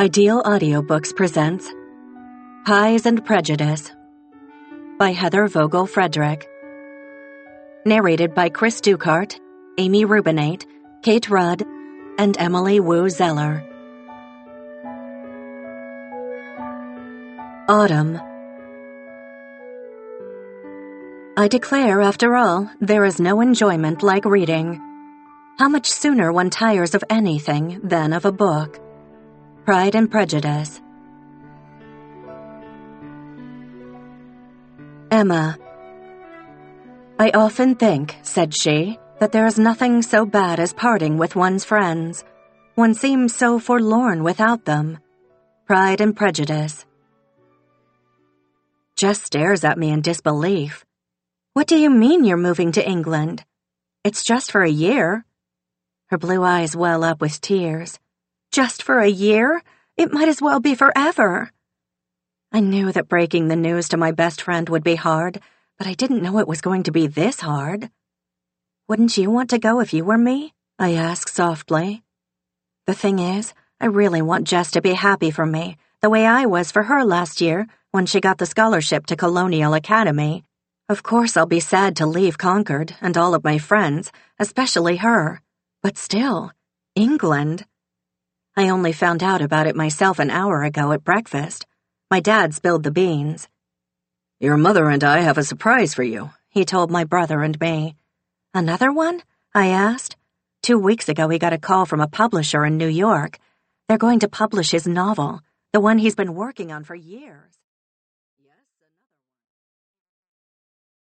Ideal Audiobooks presents Pies and Prejudice by Heather Vogel Frederick. Narrated by Chris Ducart, Amy Rubinate, Kate Rudd, and Emily Wu Zeller. Autumn. I declare, after all, there is no enjoyment like reading. How much sooner one tires of anything than of a book. Pride and Prejudice. Emma. I often think, said she, that there is nothing so bad as parting with one's friends. One seems so forlorn without them. Pride and Prejudice. Jess stares at me in disbelief. What do you mean you're moving to England? It's just for a year. Her blue eyes well up with tears. Just for a year? It might as well be forever. I knew that breaking the news to my best friend would be hard, but I didn't know it was going to be this hard. Wouldn't you want to go if you were me? I asked softly. The thing is, I really want Jess to be happy for me, the way I was for her last year when she got the scholarship to Colonial Academy. Of course I'll be sad to leave Concord and all of my friends, especially her. But still, England. I only found out about it myself an hour ago at breakfast. My dad spilled the beans. Your mother and I have a surprise for you, he told my brother and me. Another one? I asked. 2 weeks ago he got a call from a publisher in New York. They're going to publish his novel, the one he's been working on for years.